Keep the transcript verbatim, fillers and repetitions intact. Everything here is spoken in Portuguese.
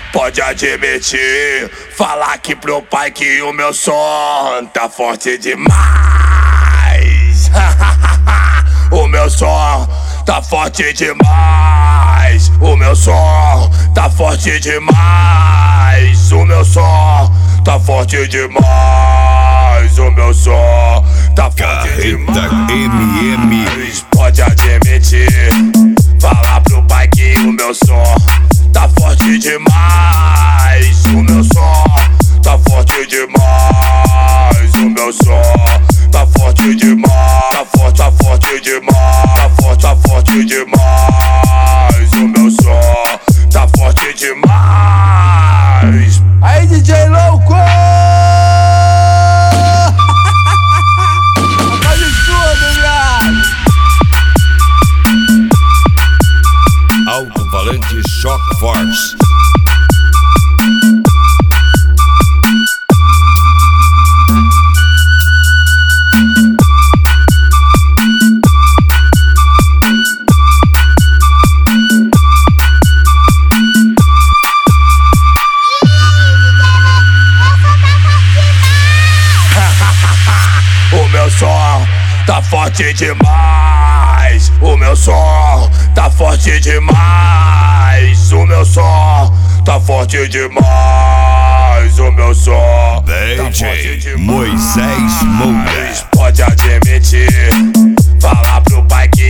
pode admitir. Falar aqui pro pai que o meu som tá forte demais. O meu som tá forte demais. O meu som tá forte demais. O meu som tá forte demais. O meu som tá forte demais. M M. Pode admitir. Falar pro pai que o meu som tá forte demais. O meu som tá forte demais. O meu som tá forte demais. Tá forte, tá forte demais. Tá forte, tá forte demais. O meu som tá forte demais. Aí, D J louco! Faz tudo, viado! Alto-falante Shock Force. O meu som tá forte demais. O meu som tá forte demais. O meu som tá forte demais. O meu som D J Moisés Moura. Pode admitir. Falar pro pai que